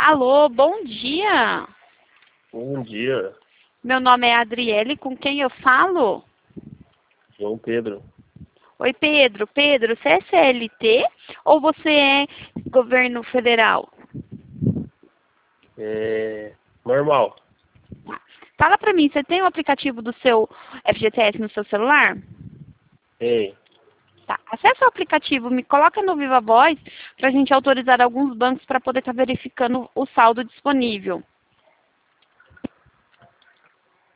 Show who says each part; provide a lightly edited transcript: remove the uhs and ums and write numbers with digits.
Speaker 1: Alô, bom dia.
Speaker 2: Bom dia,
Speaker 1: Meu nome é Adriele, com quem eu falo?
Speaker 2: João Pedro.
Speaker 1: Oi, Pedro. Pedro, você é CLT ou você é governo federal?
Speaker 2: Normal.
Speaker 1: Fala pra mim, você tem o aplicativo do seu FGTS no seu celular?
Speaker 2: Ei,
Speaker 1: Tá. Acessa o aplicativo, me coloca no Viva Voz pra gente autorizar alguns bancos para poder estar verificando o saldo disponível.